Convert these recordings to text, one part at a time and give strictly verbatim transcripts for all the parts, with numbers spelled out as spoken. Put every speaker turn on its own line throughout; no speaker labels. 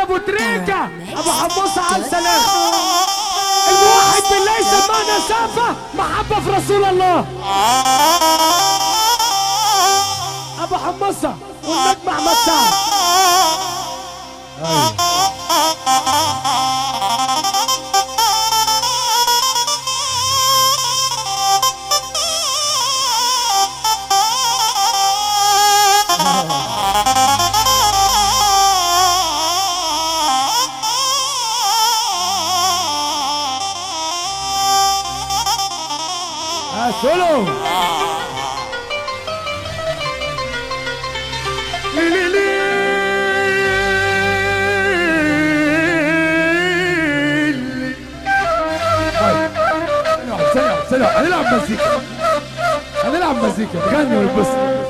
ابو تريكه ابو حمصه على السلام. الموحد بالله سمعنا سافه محبه في رسول الله. ابو حمصه والنجم احمد سعد. سولو لي لي لي سلام سلام هنلعب مزيكا هنلعب مزيكا نغني ونبص.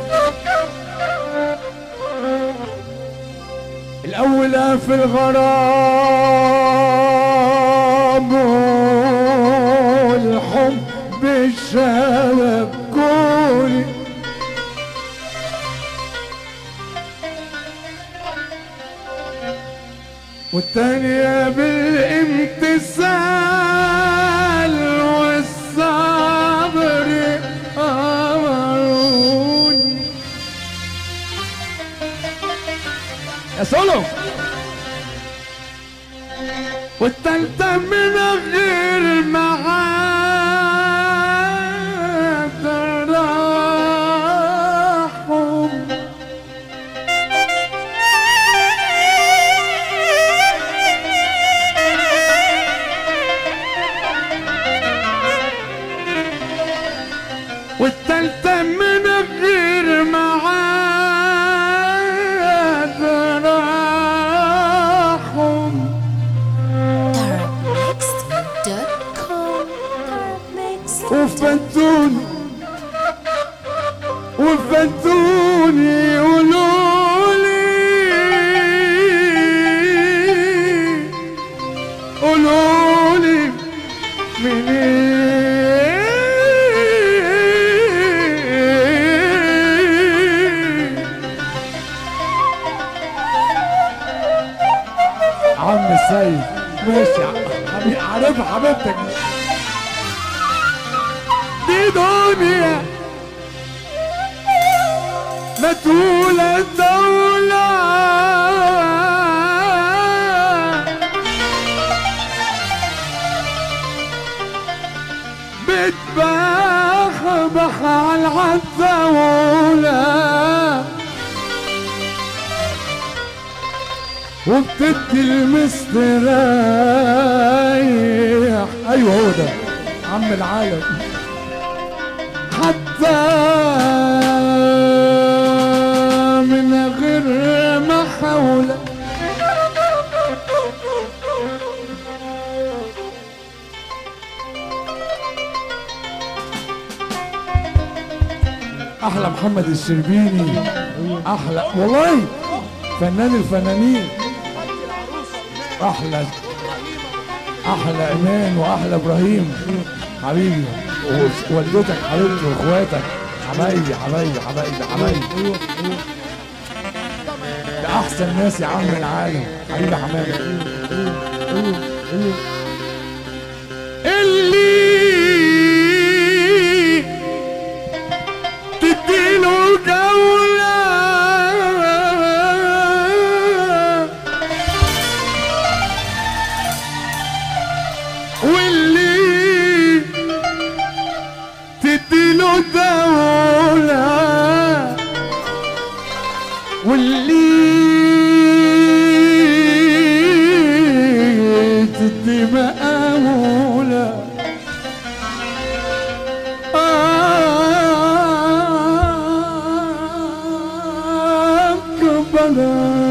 الأول في الغرام والحب بالشباب كوني والتانية بالامتثال والصبر أمروني. يا سولو. والتالتة من غير معاد تراحم والتالتة من غير معاد تراحم. وفتوني وفتوني قولولي قولولي منين عم السيد. ماشي عارفها حبيبتك دي دنيا متولى الدولة بتبخبخ على العالدولة وبتدي المستريح. ايوه هو ده عم العالم. حتى من غير محاولة احلى محمد الشربيني احلى والله فنان الفنانين. احلى احلى ايمان واحلى ابراهيم حبيبي ووالدتك حبيبتي واخواتك حبايبي حبايبي حبايبي حبايبي. ده احسن ناس يا عم العالم حبيبي حمامي. اللي تديله جولة واللي تديله دولة واللي تدي مقاولة أكبر